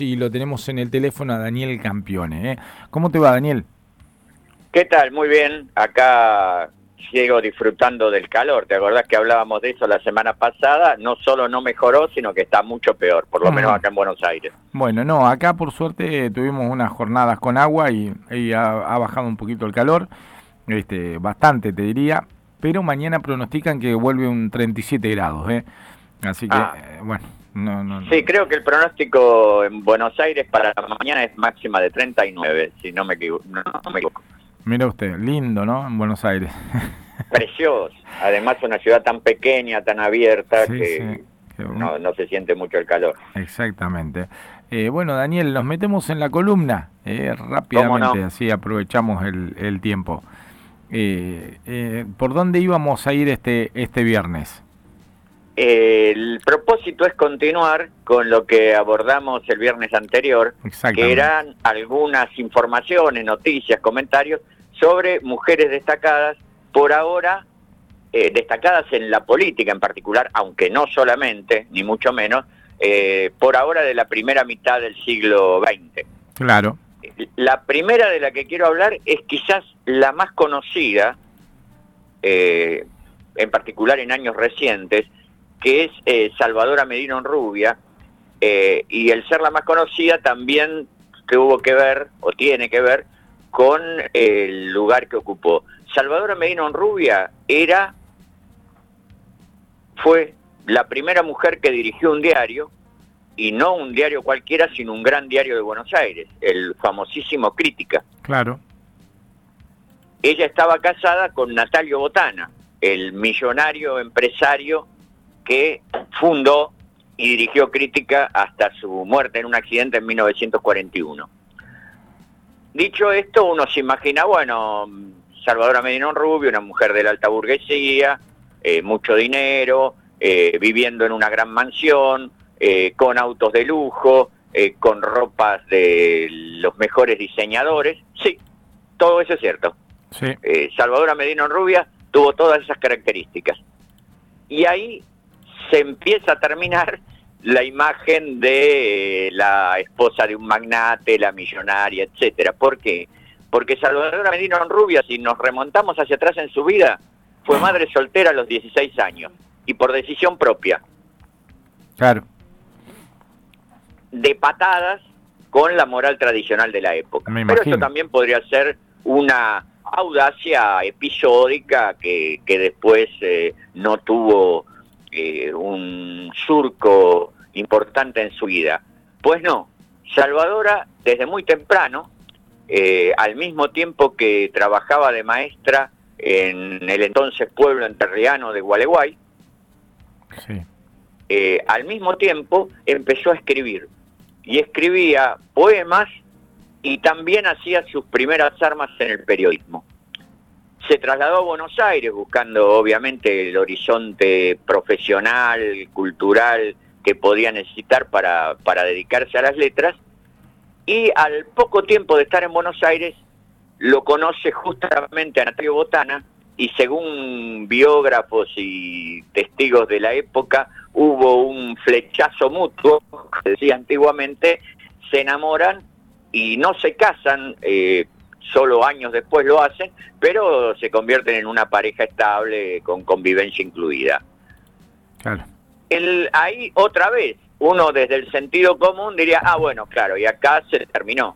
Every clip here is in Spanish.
Y lo tenemos en el teléfono a Daniel Campione, ¿eh? ¿Cómo te va, Daniel? ¿Qué tal? Muy bien. Acá sigo disfrutando del calor. ¿Te acordás que hablábamos de eso la semana pasada? No solo no mejoró, sino que está mucho peor, por lo menos Mm. acá en Buenos Aires. Bueno, no, acá por suerte tuvimos unas jornadas con agua y ha bajado un poquito el calor, bastante te diría, pero mañana pronostican que vuelve un 37 grados, ¿eh? Así que, Ah, bueno, no, no, sí, no. creo que el pronóstico en Buenos Aires para mañana es máxima de 39, si no me equivoco. No me equivoco. Mira usted, lindo, ¿no? En Buenos Aires. Precioso. Además, una ciudad tan pequeña, tan abierta, Sí, sí. que que un- no se siente mucho el calor. Exactamente. Bueno, Daniel, nos metemos en la columna ¿Cómo rápidamente, no? así aprovechamos el tiempo. ¿Por dónde íbamos a ir este viernes? El propósito es continuar con lo que abordamos el viernes anterior, que Exactamente. eran algunas informaciones, noticias, comentarios sobre mujeres destacadas, por ahora destacadas en la política en particular, aunque no solamente, ni mucho menos, por ahora de la primera mitad del siglo XX. Claro. La primera de la que quiero hablar es quizás la más conocida, en particular en años recientes, que es Salvadora Medina Honrubia, y el ser la más conocida también tuvo que ver, o tiene que ver, con el lugar que ocupó. Salvadora Medina Honrubia fue la primera mujer que dirigió un diario, y no un diario cualquiera, sino un gran diario de Buenos Aires, el famosísimo Crítica. Claro. Ella estaba casada con Natalio Botana, el millonario empresario que fundó y dirigió Crítica hasta su muerte en un accidente en 1941. Dicho esto, uno se imagina, bueno, Salvadora Medina Honrubia, una mujer de la alta burguesía, mucho dinero, viviendo en una gran mansión, con autos de lujo, con ropas de los mejores diseñadores. Sí, todo eso es cierto. Sí. Salvadora Medina Honrubia tuvo todas esas características. Y ahí se empieza a terminar la imagen de la esposa de un magnate, la millonaria, etcétera. ¿Por qué? Porque Salvadora Medina Honrubia, si nos remontamos hacia atrás en su vida, fue madre soltera a los 16 años y por decisión propia, Claro. de patadas con la moral tradicional de la época. Me Pero eso imagino. también podría ser una audacia episódica que después no tuvo un surco importante en su vida. Pues no, Salvadora desde muy temprano, al mismo tiempo que trabajaba de maestra en el entonces pueblo entrerriano de Gualeguay, Sí. al mismo tiempo empezó a escribir. Y escribía poemas y también hacía sus primeras armas en el periodismo. Se trasladó a Buenos Aires buscando obviamente el horizonte profesional, cultural que podía necesitar para dedicarse a las letras, y al poco tiempo de estar en Buenos Aires lo conoce justamente a Natalio Botana, y según biógrafos y testigos de la época hubo un flechazo mutuo, como se decía antiguamente, se enamoran y no se casan, solo años después lo hacen, pero se convierten en una pareja estable con convivencia incluida. Claro. Ahí otra vez, uno desde el sentido común diría, ah bueno, claro, y acá se terminó.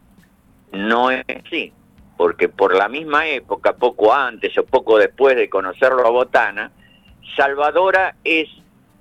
No es así, porque por la misma época, poco antes o poco después de conocerlo a Botana, Salvadora es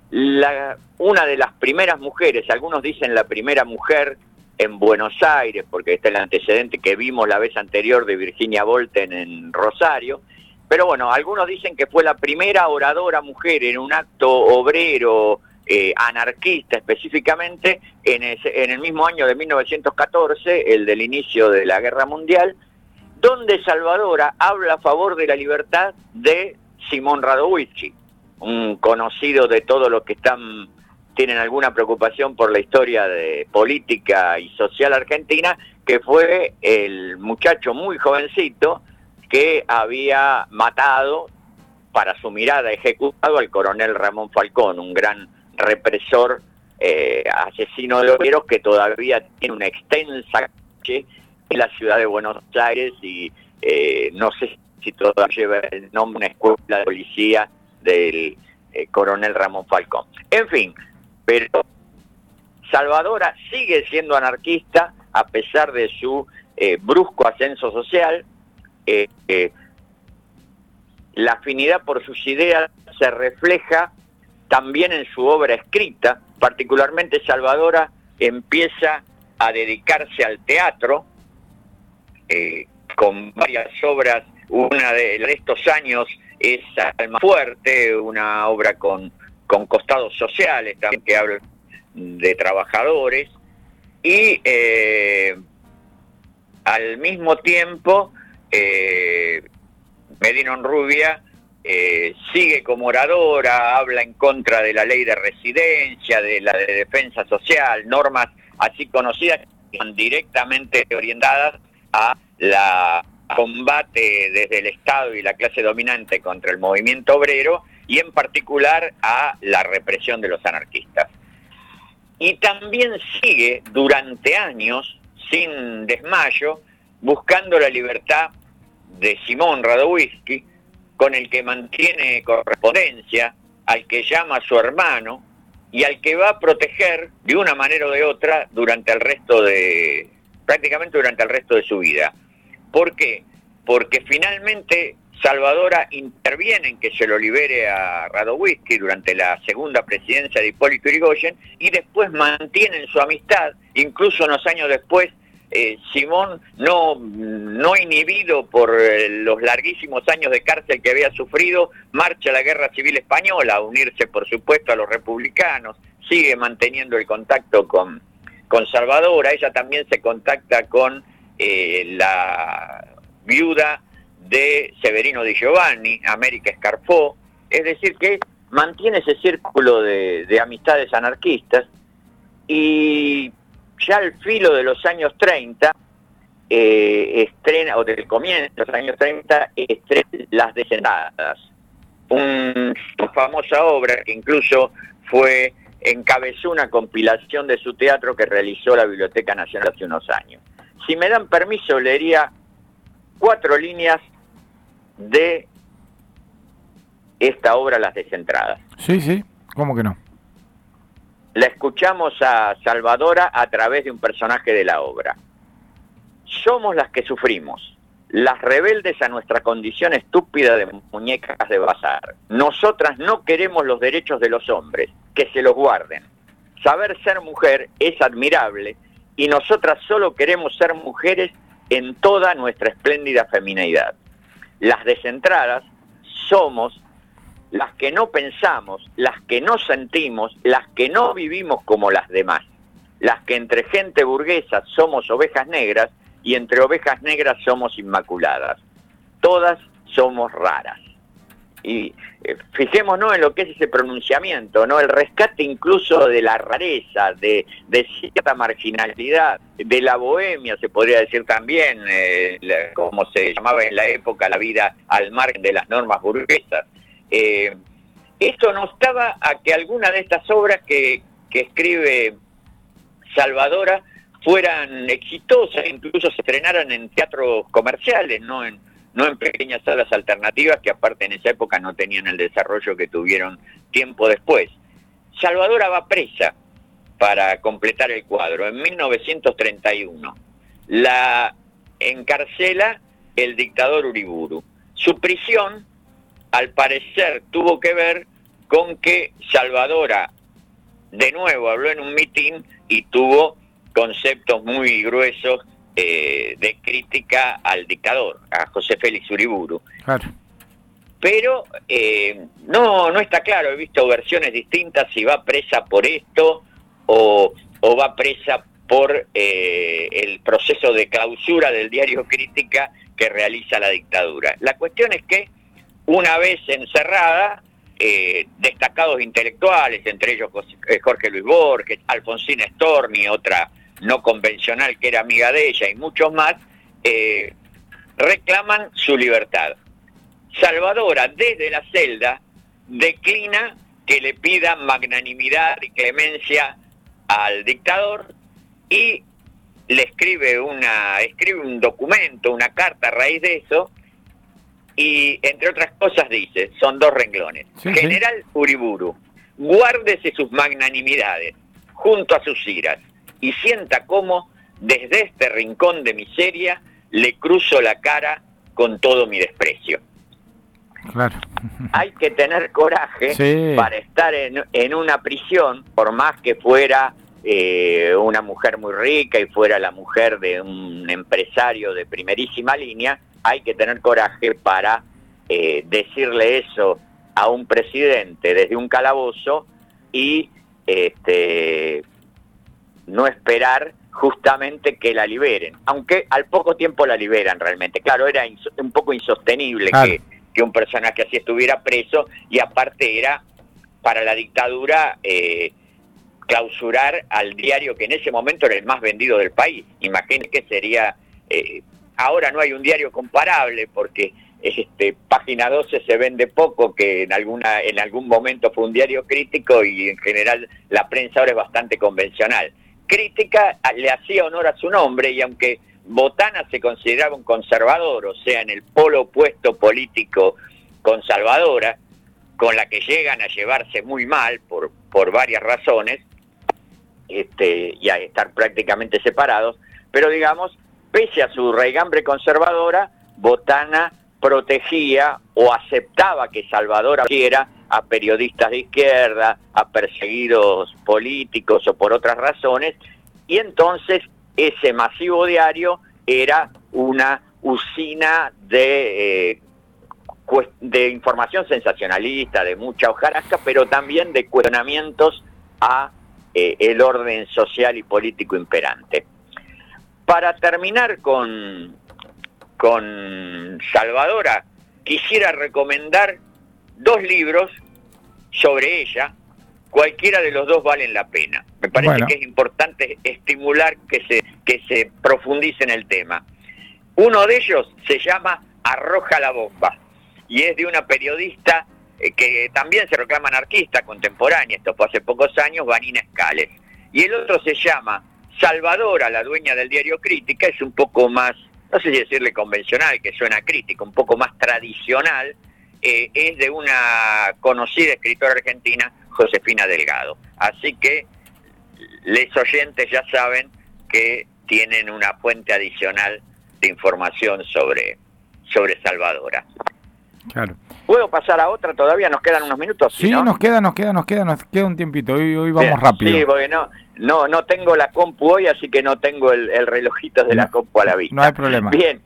una de las primeras mujeres, algunos dicen la primera mujer en Buenos Aires, porque está el antecedente que vimos la vez anterior de Virginia Volten en Rosario, pero bueno, algunos dicen que fue la primera oradora mujer en un acto obrero, anarquista específicamente, en el mismo año de 1914, el del inicio de la Guerra Mundial, donde Salvadora habla a favor de la libertad de Simón Radowitzki, un conocido de todos los que tienen alguna preocupación por la historia de política y social argentina, que fue el muchacho muy jovencito que había matado, para su mirada ejecutado, al coronel Ramón Falcón, un gran represor asesino de obreros que todavía tiene una extensa calle en la ciudad de Buenos Aires y no sé si todavía lleva el nombre, una escuela de policía del coronel Ramón Falcón. En fin, pero Salvadora sigue siendo anarquista a pesar de su brusco ascenso social. La afinidad por sus ideas se refleja también en su obra escrita. Particularmente Salvadora empieza a dedicarse al teatro con varias obras. Una de estos años es Almafuerte, una obra con costados sociales también, que habla de trabajadores, y al mismo tiempo Medina Onrubia sigue como oradora, habla en contra de la ley de residencia, de la de defensa social, normas así conocidas que son directamente orientadas a la combate desde el Estado y la clase dominante contra el movimiento obrero, y en particular a la represión de los anarquistas. Y también sigue durante años, sin desmayo, buscando la libertad de Simón Radowisky, con el que mantiene correspondencia, al que llama a su hermano y al que va a proteger de una manera o de otra prácticamente durante el resto de su vida. ¿Por qué? Porque finalmente Salvadora interviene en que se lo libere a Radowisky durante la segunda presidencia de Hipólito Yrigoyen, y después mantienen su amistad, incluso unos años después. Simón, no inhibido por los larguísimos años de cárcel que había sufrido, marcha a la Guerra Civil Española, a unirse por supuesto a los republicanos, sigue manteniendo el contacto con Salvadora. Ella también se contacta con la viuda de Severino Di Giovanni, América Escarfó, es decir que mantiene ese círculo de amistades anarquistas, y ya al filo de los años 30, estrena, o del comienzo de los años 30, estrena Las Descentradas, una famosa obra que incluso encabezó una compilación de su teatro que realizó la Biblioteca Nacional hace unos años. Si me dan permiso, leería 4 líneas de esta obra, Las Descentradas. Sí, ¿cómo que no? La escuchamos a Salvadora a través de un personaje de la obra. Somos las que sufrimos, las rebeldes a nuestra condición estúpida de muñecas de bazar. Nosotras no queremos los derechos de los hombres, que se los guarden. Saber ser mujer es admirable, y nosotras solo queremos ser mujeres en toda nuestra espléndida femineidad. Las descentradas somos las que no pensamos, las que no sentimos, las que no vivimos como las demás, las que entre gente burguesa somos ovejas negras y entre ovejas negras somos inmaculadas. Todas somos raras. Y fijémonos en lo que es ese pronunciamiento, ¿no? El rescate incluso de la rareza, de cierta marginalidad, de la bohemia, se podría decir también, como se llamaba en la época, la vida al margen de las normas burguesas. Esto no estaba a que alguna de estas obras que escribe Salvadora fueran exitosas, incluso se estrenaran en teatros comerciales, no en pequeñas salas alternativas, que aparte en esa época no tenían el desarrollo que tuvieron tiempo después. Salvadora va presa para completar el cuadro en 1931. La encarcela el dictador Uriburu. Su prisión, al parecer, tuvo que ver con que Salvadora de nuevo habló en un mitin y tuvo conceptos muy gruesos de crítica al dictador, a José Félix Uriburu. Claro. Pero no está claro, he visto versiones distintas si va presa por esto o va presa por el proceso de clausura del diario Crítica que realiza la dictadura. La cuestión es que una vez encerrada, destacados intelectuales, entre ellos Jorge Luis Borges, Alfonsina Storni, otra no convencional que era amiga de ella, y muchos más, reclaman su libertad. Salvadora, desde la celda, declina que le pidan magnanimidad y clemencia al dictador y le escribe un documento, una carta a raíz de eso, y entre otras cosas dice, son 2 renglones. Sí, General Uriburu, guárdese sus magnanimidades junto a sus iras y sienta cómo desde este rincón de miseria le cruzo la cara con todo mi desprecio. Claro. Hay que tener coraje Sí. para estar en una prisión, por más que fuera una mujer muy rica y fuera la mujer de un empresario de primerísima línea. Hay que tener coraje para decirle eso a un presidente desde un calabozo y no esperar justamente que la liberen, aunque al poco tiempo la liberan realmente. Claro, era un poco insostenible Claro. que un personaje así estuviera preso, y aparte era para la dictadura clausurar al diario que en ese momento era el más vendido del país. Imagínense que sería... ahora no hay un diario comparable porque Página 12 se vende poco, que en algún momento fue un diario crítico, y en general la prensa ahora es bastante convencional. Crítica le hacía honor a su nombre, y aunque Botana se consideraba un conservador, o sea, en el polo opuesto político conservadora, con la que llegan a llevarse muy mal por varias razones, y a estar prácticamente separados, pero digamos, pese a su raigambre conservadora, Botana protegía o aceptaba que Salvador quiera a periodistas de izquierda, a perseguidos políticos o por otras razones, y entonces ese masivo diario era una usina de información sensacionalista, de mucha hojarasca, pero también de cuestionamientos a el orden social y político imperante. Para terminar con Salvadora, quisiera recomendar 2 libros sobre ella. Cualquiera de los 2 valen la pena. Me parece que es importante estimular que se profundice en el tema. Uno de ellos se llama Arroja la bomba, y es de una periodista que también se reclama anarquista contemporánea, esto fue hace pocos años, Vanina Escales. Y el otro se llama Salvadora, la dueña del diario Crítica, es un poco más, no sé si decirle convencional, que suena crítica, un poco más tradicional, es de una conocida escritora argentina, Josefina Delgado. Así que les oyentes ya saben que tienen una fuente adicional de información sobre Salvadora. Claro. ¿Puedo pasar a otra? Todavía nos quedan unos minutos. Sí, ¿no? nos queda un tiempito. Hoy vamos Bien, rápido. Sí, porque no tengo la compu hoy, así que no tengo el relojito de la compu a la vista. No hay problema. Bien.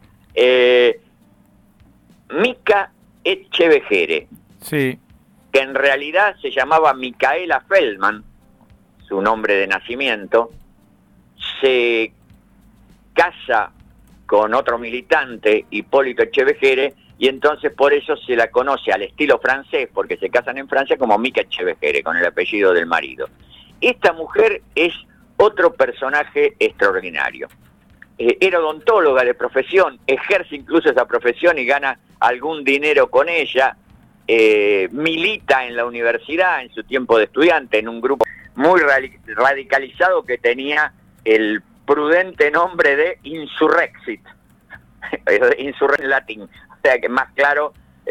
Mica Etchevejere, Sí. que en realidad se llamaba Micaela Feldman, su nombre de nacimiento, se casa con otro militante, Hipólito Etchevejere, y entonces por eso se la conoce al estilo francés, porque se casan en Francia, como Mica Etchevejere, con el apellido del marido. Esta mujer es otro personaje extraordinario. Era odontóloga de profesión, ejerce incluso esa profesión y gana algún dinero con ella, milita en la universidad en su tiempo de estudiante, en un grupo muy radicalizado que tenía el prudente nombre de Insurrexit, Insurrexit en latín, o sea que más claro,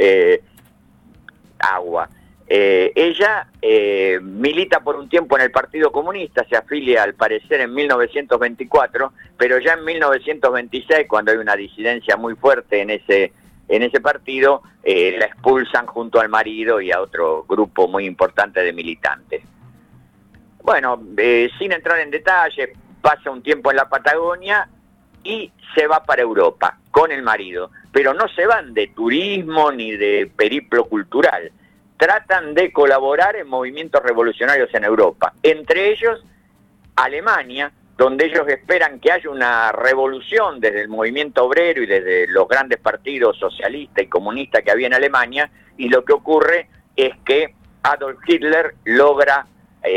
agua. Ella milita por un tiempo en el Partido Comunista, se afilia al parecer en 1924, pero ya en 1926, cuando hay una disidencia muy fuerte en ese partido, la expulsan junto al marido y a otro grupo muy importante de militantes. Bueno, sin entrar en detalle, pasa un tiempo en la Patagonia y se va para Europa con el marido, pero no se van de turismo ni de periplo cultural. Tratan de colaborar en movimientos revolucionarios en Europa, entre ellos Alemania, donde ellos esperan que haya una revolución desde el movimiento obrero y desde los grandes partidos socialista y comunista que había en Alemania, y lo que ocurre es que Adolf Hitler logra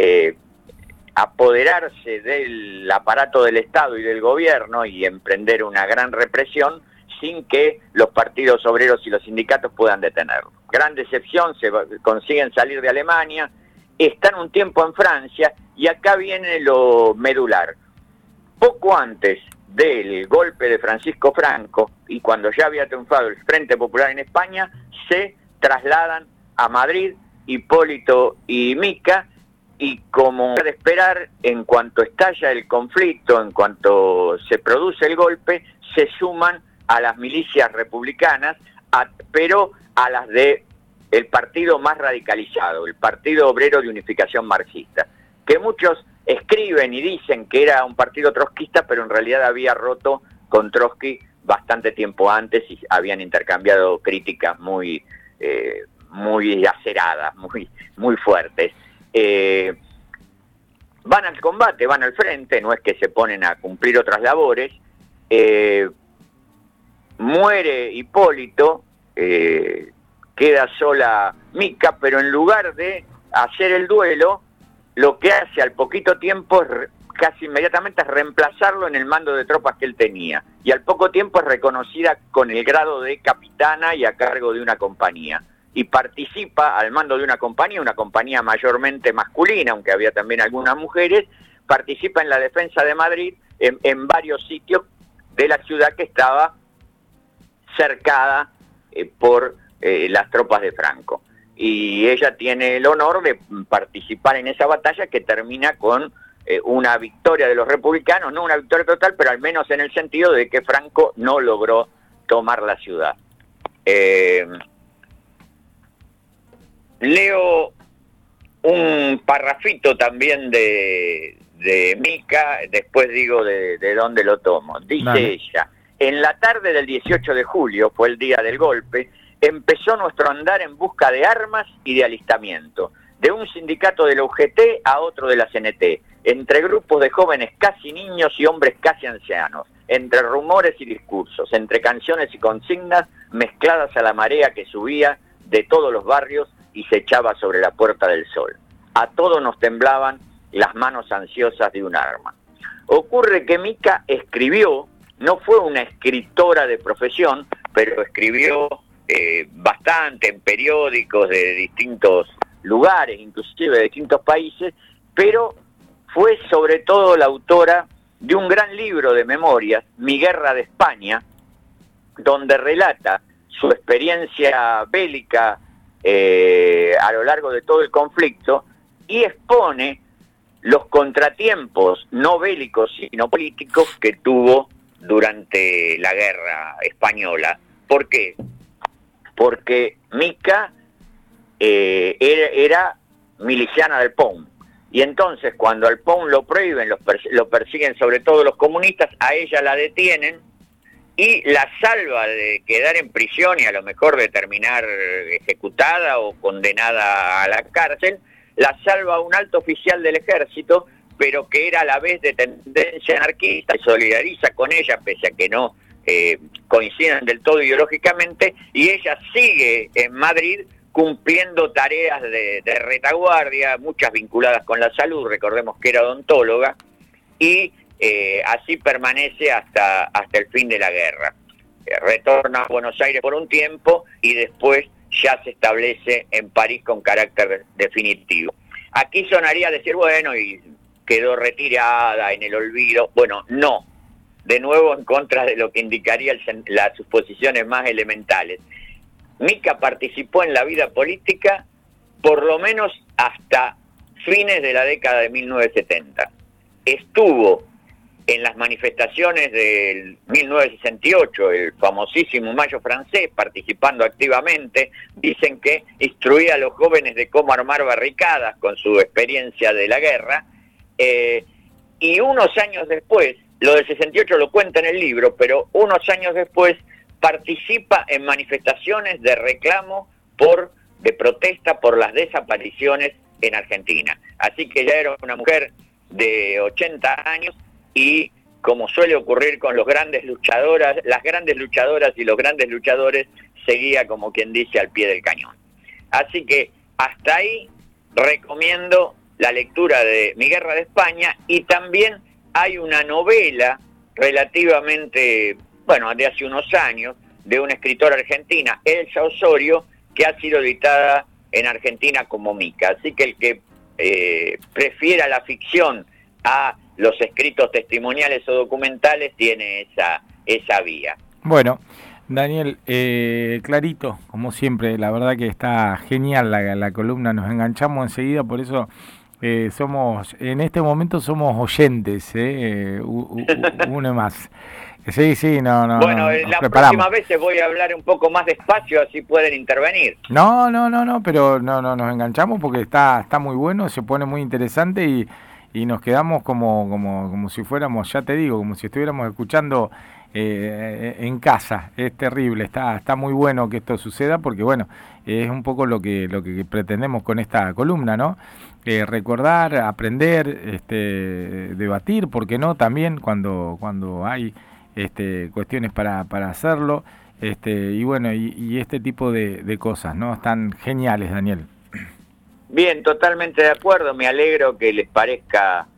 apoderarse del aparato del Estado y del gobierno y emprender una gran represión sin que los partidos obreros y los sindicatos puedan detenerlo. Gran decepción, consiguen salir de Alemania, están un tiempo en Francia Y acá viene lo medular. Poco antes del golpe de Francisco Franco, y cuando ya había triunfado el Frente Popular en España, se trasladan a Madrid Hipólito y Mica, y como de esperar, en cuanto estalla el conflicto, en cuanto se produce el golpe, se suman a las milicias republicanas, pero a las de el partido más radicalizado, el Partido Obrero de Unificación Marxista, que muchos escriben y dicen que era un partido trotskista, pero en realidad había roto con Trotsky bastante tiempo antes y habían intercambiado críticas muy aceradas, muy fuertes. Van al combate, van al frente, no es que se ponen a cumplir otras labores. Muere Hipólito, queda sola Mica, pero en lugar de hacer el duelo, lo que hace al poquito tiempo, casi inmediatamente, es reemplazarlo en el mando de tropas que él tenía. Y al poco tiempo es reconocida con el grado de capitana y a cargo de una compañía. Y participa al mando de una compañía mayormente masculina, aunque había también algunas mujeres, participa en la defensa de Madrid en varios sitios de la ciudad que estaba cercada por las tropas de Franco. Y ella tiene el honor de participar en esa batalla que termina con una victoria de los republicanos, no una victoria total, pero al menos en el sentido de que Franco no logró tomar la ciudad. Leo un parrafito también de Mica, después digo de dónde lo tomo. Dice ella: en la tarde del 18 de julio, fue el día del golpe, empezó nuestro andar en busca de armas y de alistamiento, de un sindicato de la UGT a otro de la CNT, entre grupos de jóvenes casi niños y hombres casi ancianos, entre rumores y discursos, entre canciones y consignas mezcladas a la marea que subía de todos los barrios y se echaba sobre la Puerta del Sol. A todos nos temblaban las manos ansiosas de un arma. Ocurre que Mica escribió, no fue una escritora de profesión, pero escribió bastante en periódicos de distintos lugares, inclusive de distintos países, pero fue sobre todo la autora de un gran libro de memorias, Mi Guerra de España, donde relata su experiencia bélica a lo largo de todo el conflicto y expone los contratiempos no bélicos sino políticos que tuvo durante la guerra española. ¿Por qué? Porque Mica era miliciana del POUM, y entonces cuando al POUM lo prohíben, lo persiguen sobre todo los comunistas, a ella la detienen y la salva de quedar en prisión y a lo mejor de terminar ejecutada o condenada a la cárcel, la salva un alto oficial del ejército, pero que era a la vez de tendencia anarquista, y solidariza con ella, pese a que no coinciden del todo ideológicamente, y ella sigue en Madrid cumpliendo tareas de retaguardia, muchas vinculadas con la salud, recordemos que era odontóloga, y así permanece hasta el fin de la guerra. Retorna a Buenos Aires por un tiempo y después ya se establece en París con carácter definitivo. Aquí sonaría decir, bueno, y quedó retirada en el olvido. Bueno, no. De nuevo en contra de lo que indicaría las suposiciones más elementales. Mica participó en la vida política por lo menos hasta fines de la década de 1970. Estuvo en las manifestaciones del 1968, el famosísimo Mayo francés, participando activamente. Dicen que instruía a los jóvenes de cómo armar barricadas con su experiencia de la guerra. Y unos años después, lo del 68 lo cuenta en el libro, pero unos años después participa en manifestaciones de reclamo de protesta por las desapariciones en Argentina. Así que ya era una mujer de 80 años y, como suele ocurrir con las grandes luchadoras y los grandes luchadores, seguía, como quien dice, al pie del cañón. Así que hasta ahí recomiendo la lectura de Mi Guerra de España, y también hay una novela relativamente, de hace unos años, de una escritora argentina, Elsa Osorio, que ha sido editada en Argentina como Mica. Así que el que prefiera la ficción a los escritos testimoniales o documentales, tiene esa vía. Bueno, Daniel, clarito, como siempre, la verdad que está genial la columna, nos enganchamos enseguida, por eso en este momento somos oyentes, uno más. Sí, no, Bueno, nos la preparamos. próxima vez voy a hablar un poco más despacio, así pueden intervenir. No, pero no, nos enganchamos porque está muy bueno, se pone muy interesante y nos quedamos como si fuéramos, ya te digo, como si estuviéramos escuchando en casa. Es terrible, está muy bueno que esto suceda porque bueno, es un poco lo que pretendemos con esta columna, ¿no? Recordar, aprender, debatir, ¿por qué no? También cuando hay cuestiones para hacerlo. Y bueno, y este tipo de cosas, ¿no? Están geniales, Daniel. Bien, totalmente de acuerdo, me alegro que les parezca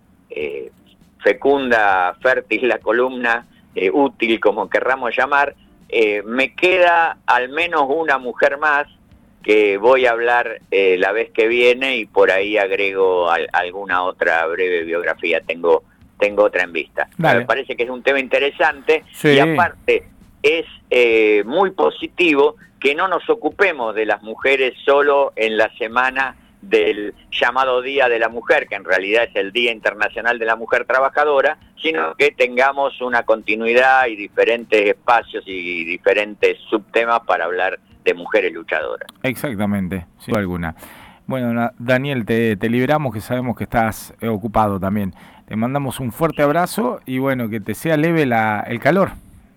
fecunda, fértil la columna, útil como querramos llamar. Me queda al menos una mujer más que voy a hablar la vez que viene y por ahí agrego alguna otra breve biografía, tengo otra en vista. Dale. Me parece que es un tema interesante, sí. Y aparte es muy positivo que no nos ocupemos de las mujeres solo en la semana del llamado Día de la Mujer, que en realidad es el Día Internacional de la Mujer Trabajadora, sino que tengamos una continuidad y diferentes espacios y diferentes subtemas para hablar de mujeres luchadoras. Exactamente, sin duda alguna. Bueno, Daniel, te liberamos, que sabemos que estás ocupado también. Te mandamos un fuerte abrazo y bueno, que te sea leve el calor.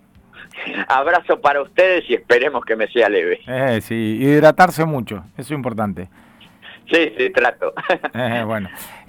Abrazo para ustedes y esperemos que me sea leve. Sí, hidratarse mucho, eso es importante. Sí, trato. Bueno.